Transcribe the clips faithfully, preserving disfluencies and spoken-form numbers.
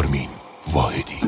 آرمین واحدی.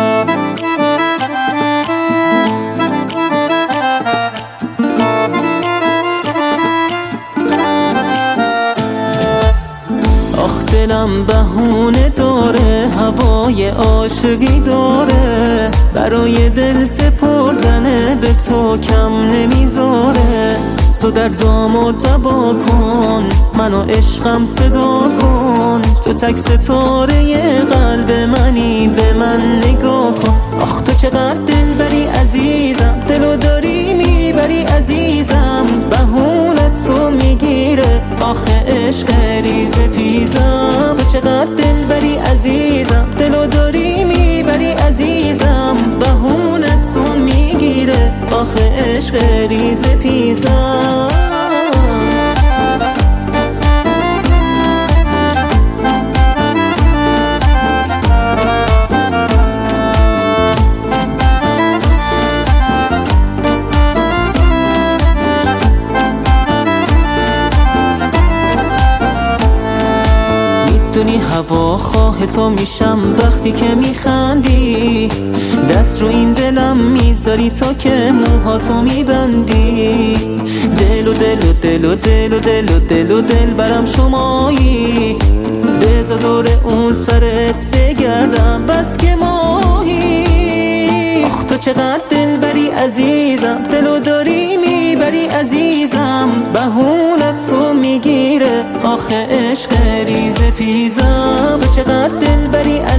آخ دلم بهونه داره، هوای عاشقی داره، برای دل سپردن به تو کم نمیذاره. تو در دام و دبا کن، منو عشقم صدا کن، تو تک ستاره قلب منی، به من نگاه کن. آخ تو چقدر دل بری عزیزم، دلو داری میبری عزیزم، بهونت تو میگیره آخه عشق ریز پیزم. تو چقدر دل بری عزیزم، دلو داری میبری عزیزم، بهونت تو میگیره آخه عشق ریز پیزم. میدونی هوا خواه تو میشم وقتی که میخندی، دست رو این دلم میذاری تا که موهاتو میبندی. دل و دل و دل و دل و دل و دل و دل برم شمایی، بذار دور اون سرت بگردم بس که ماهی. آخ تو چقدر دل بری عزیزم، دلو داری میبری عزیزم، بهونت تو میگیره آخه عشق ریز پیزم. تو چقدر دل بری